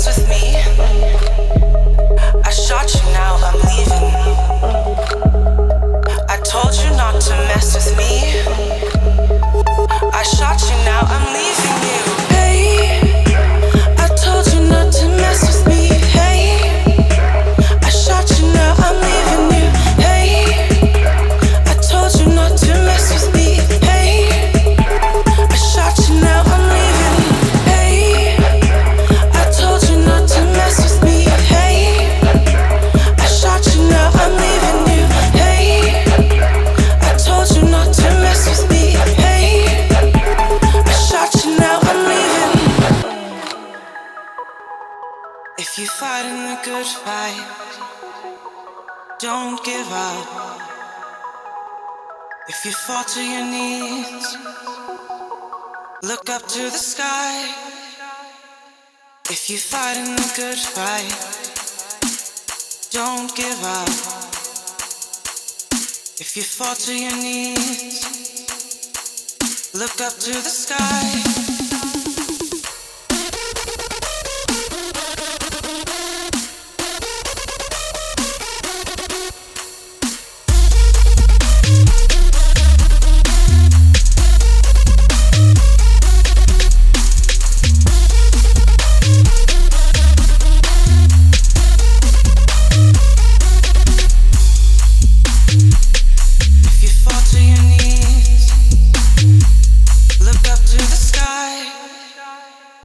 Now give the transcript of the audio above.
with me. I shot you, now I'm leaving. I told you not to mess with me. I shot you, now I'm leaving you. Hey, I told you not to mess with me. Hey, I shot you, now I'm leaving you. Hey, I told you not to mess with me. Hey, I shot you, now I'm leaving. Hey, I told you not to mess with me. Hey, I shot you, now I'm leaving you. Hey, I told you not to mess with me. Hey, I shot you, now I'm leaving. If you're fighting the good fight, don't give up. If you fall to your knees, look up to the sky. If you're fighting the good fight, don't give up. If you fall to your knees, look up to the sky.